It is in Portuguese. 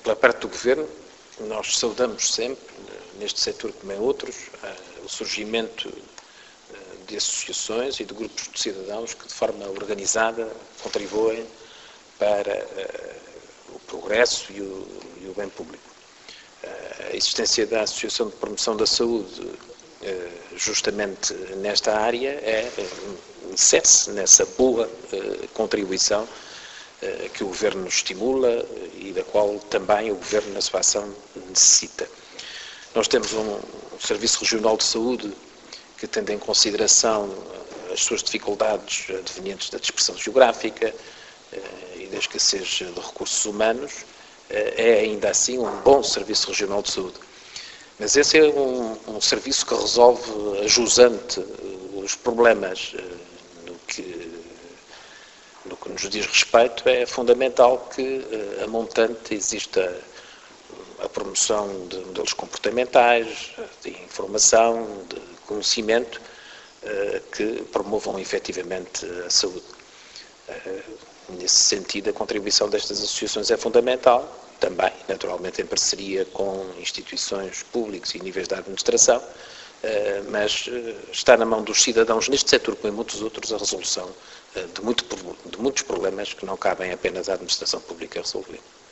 Pela parte do Governo, nós saudamos sempre, neste setor como em outros, o surgimento de associações e de grupos de cidadãos que de forma organizada contribuem para o progresso e o bem público. A existência da Associação de Promoção da Saúde, justamente nesta área, insere-se nessa boa contribuição que o Governo estimula e da qual também o Governo, na sua ação, necessita. Nós temos um Serviço Regional de Saúde que, tendo em consideração as suas dificuldades advenientes da dispersão geográfica e da escassez de recursos humanos, é ainda assim um bom Serviço Regional de Saúde. Mas esse é um serviço que resolve a jusante os problemas. No que nos diz respeito, é fundamental que a montante exista a promoção de modelos comportamentais, de informação, de conhecimento, que promovam efetivamente a saúde. Nesse sentido, a contribuição destas associações é fundamental, também, naturalmente, em parceria com instituições públicas e níveis da administração, mas está na mão dos cidadãos, neste setor como em muitos outros, a resolução de muitos problemas que não cabem apenas à administração pública resolver.